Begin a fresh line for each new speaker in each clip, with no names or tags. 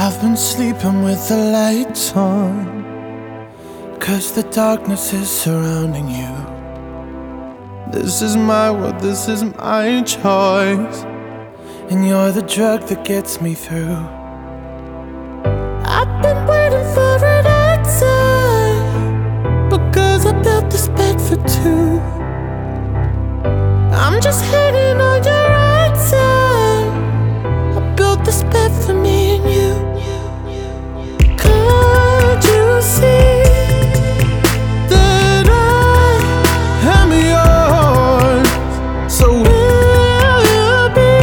I've been sleeping with the lights on, 'cause the darkness is surrounding you. This is my world, this is my choice, and you're the drug that gets me through. I've been waiting for an answer, because I built this bed for two. I'm just hanging on your answer. I built this bed for me and you. Can't you see that I am yours? So will you be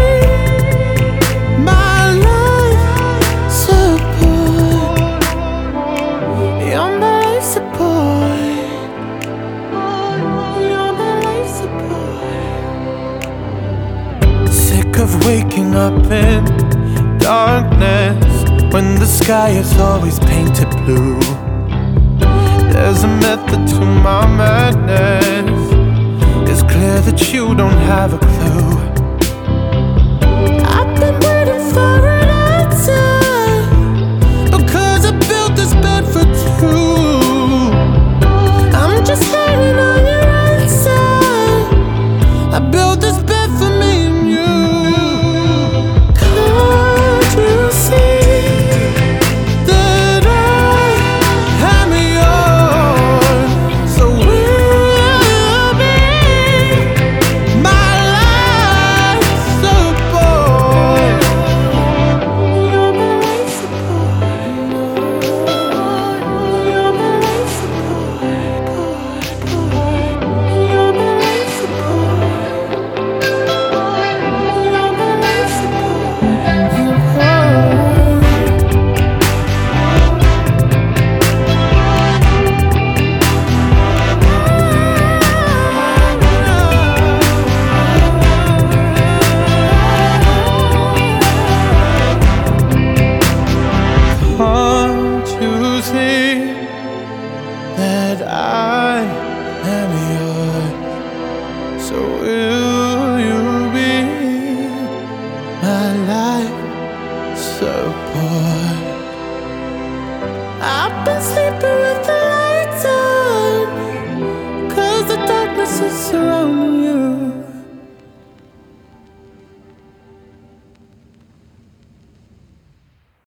my life support? You're my life support. You're my life support. Sick of waking up in darkness when the sky is always painted blue. There's a method to my madness. It's clear that you don't have a clue. I've been waiting for an answer, because I built this bed for two. I'm just hanging on your answer. I built this bed for me and you. Can't you see that I am yours? So will you be my life support? You're my life support. You're my life support. You're my life support. You're my life Can't you see that I am yours? So will you be my life support? I've been sleeping with the lights on, 'cause the darkness is surrounding you.